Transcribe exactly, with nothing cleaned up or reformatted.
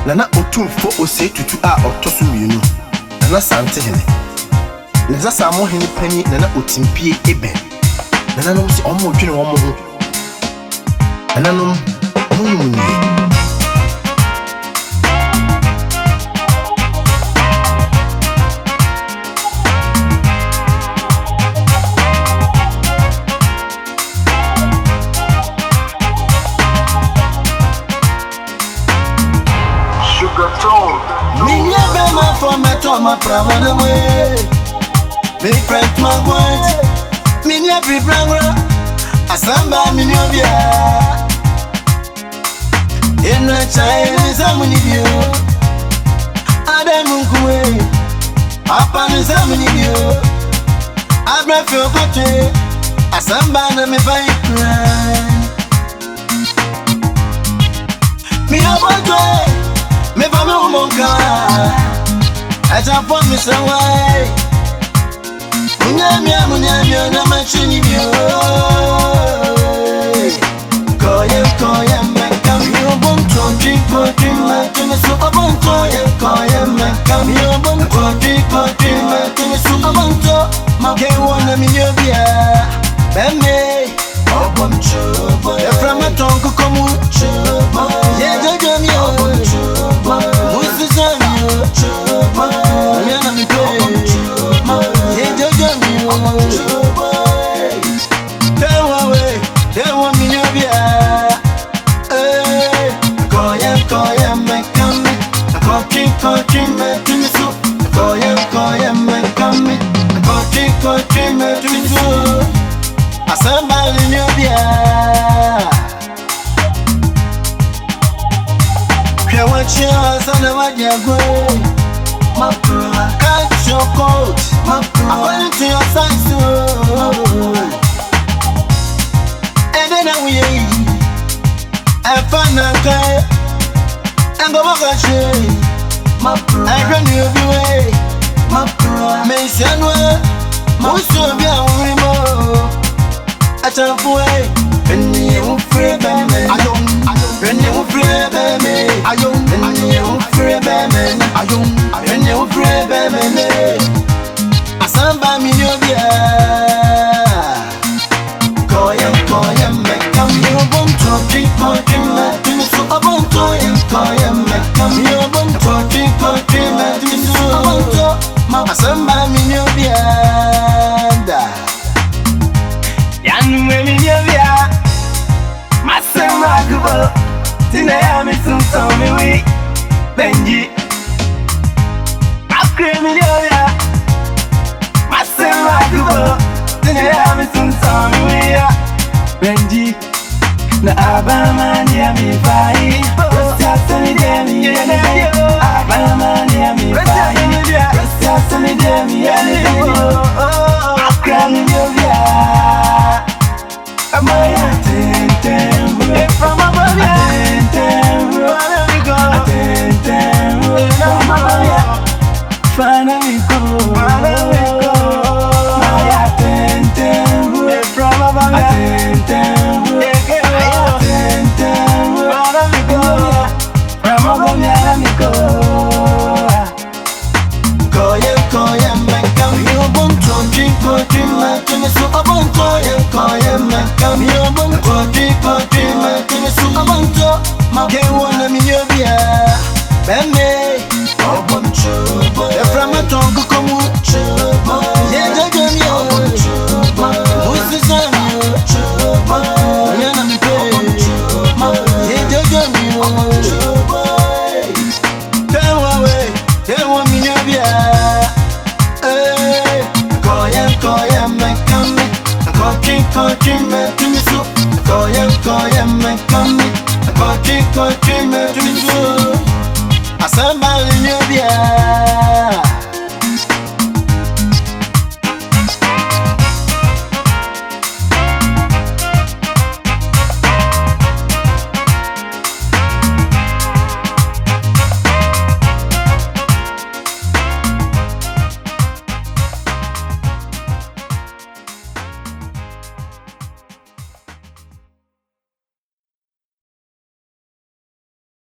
Nana otumfo ose tutu a otoso mienu. Nana sante hene. Neza samo hene pani nana otimpie ebe. Nana no si omo dwene wo mo ho. Nana no mununi. Minya bema for me to my prava na me. Me friend my words. Minya bi brangro. Asamba minyo bia. Enna chai ni zamuni bio. Ade munkuwe. Apa ni zamuni bio. Abra fio kote. Asamba na me bai cry. Mi abotwe. Me fa me umonka aja for me say why munyamia munyamia na machini bio koye koye me kam yo bon to drink for drink ma to me so bon to ye koye me kam yo bon to drink for drink ma to me so bon to ma ke wona mi yo bia be me obon chubo e from a tonko komu chubo ye jojo mi obon chubo musu sami chubo ye na mi ko chubo ye jojo mi obon chubo tewa we tewa mi nyobia eh koye koye me kame koki koki me timisu koye koye me kame koki koki me timisu Asamba linyobia Kya wachia sana wajagwe Mapura Catch your coat Mapura According to your size Ede na uye Efana kaya Engo wakache Mapura Ekwe niyobiwe Mapura Meisianwe Musu bia urimo Achafuwe Penny ufre beme Ayong Penny ufre beme Ayong Penny ufre beme Ayong Penny ufre beme Asamba minyobia Koye koye meka Miyo bonto Triko trima Timisu abonto Koye meka Miyo bonto Triko trima Timisu abonto Asamba minyobia Da Yanwe minyobia Masema kubo Tina ya misuntomi wi Benji Akre minyobia Masema kubo Tina ya misuntomi wi Benji Na abamani ya mifai Rostia sami demi yene Abamani ya mifai Rostia sami demi yene Akre minyobia Amaya tentem from above ya tentem where we go tentem from above ya finally go finally go Amaya tentem from above ya tentem tentem where we go from above ya we go Koye koye meka yo bonto drink for drink ma to me so abonto ye koye meka yo bonto drink for drink ma to me so abonto ma ke wona mi nyobia be me oboncho e from a tonko komu chubo ye jojo mi oboncho musu sami chubo ye na mi ko ye jojo mi oboncho tewa we tewa mi nyobia Koye meka me Koki koki me timisu Koye koye meka me Koki koki me timisu Asamba linyobia